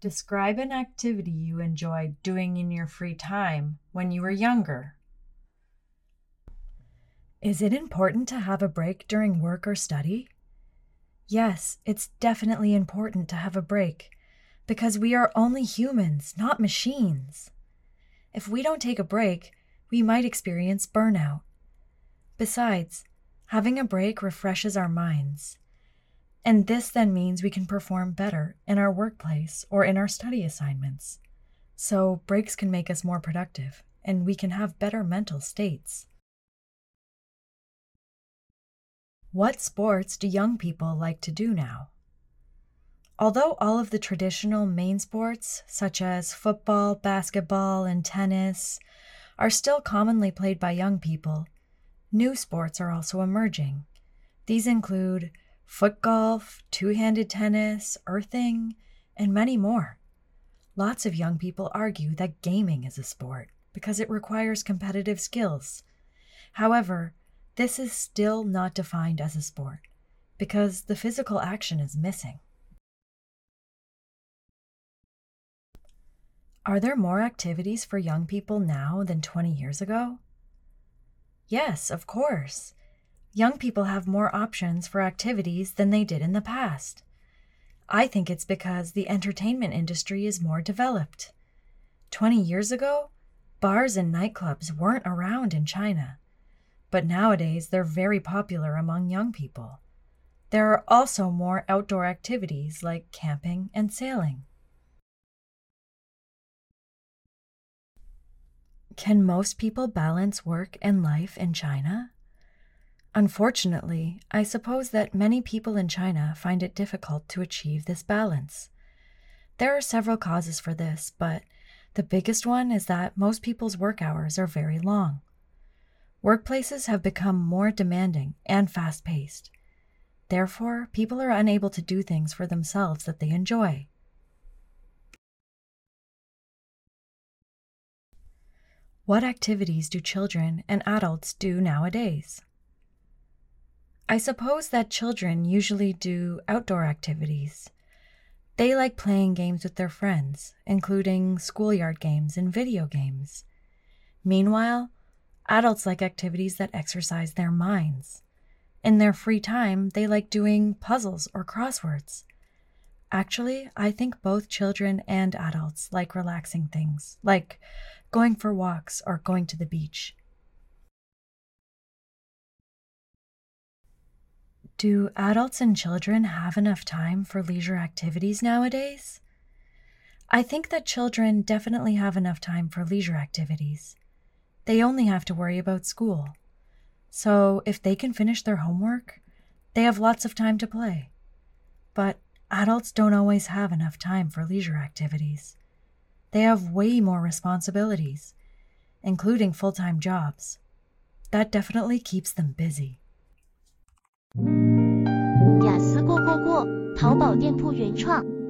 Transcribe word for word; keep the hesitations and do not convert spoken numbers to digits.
Describe an activity you enjoyed doing in your free time when you were younger. Is it important to have a break during work or study? Yes, it's definitely important to have a break because we are only humans, not machines. If we don't take a break, we might experience burnout. Besides, having a break refreshes our minds. And this then means we can perform better in our workplace or in our study assignments. So breaks can make us more productive, and we can have better mental states. What sports do young people like to do now? Although all of the traditional main sports, such as football, basketball, and tennis, are still commonly played by young people, new sports are also emerging. These include foot golf, two-handed tennis, earthing, and many more. Lots of young people argue that gaming is a sport because it requires competitive skills. However, this is still not defined as a sport because the physical action is missing. Are there more activities for young people now than twenty years ago? Yes, of course. Young people have more options for activities than they did in the past. I think it's because the entertainment industry is more developed. twenty years ago, bars and nightclubs weren't around in China, but nowadays they're very popular among young people. There are also more outdoor activities like camping and sailing. Can most people balance work and life in China? Unfortunately, I suppose that many people in China find it difficult to achieve this balance. There are several causes for this, but the biggest one is that most people's work hours are very long. Workplaces have become more demanding and fast-paced. Therefore, people are unable to do things for themselves that they enjoy. What activities do children and adults do nowadays? I suppose that children usually do outdoor activities. They like playing games with their friends, including schoolyard games and video games. Meanwhile, adults like activities that exercise their minds. In their free time, they like doing puzzles or crosswords. Actually, I think both children and adults like relaxing things, like going for walks or going to the beach. Do adults and children have enough time for leisure activities nowadays? I think that children definitely have enough time for leisure activities. They only have to worry about school. So if they can finish their homework, they have lots of time to play. But adults don't always have enough time for leisure activities. They have way more responsibilities, including full-time jobs. That definitely keeps them busy. 雅思过过过，淘宝店铺原创。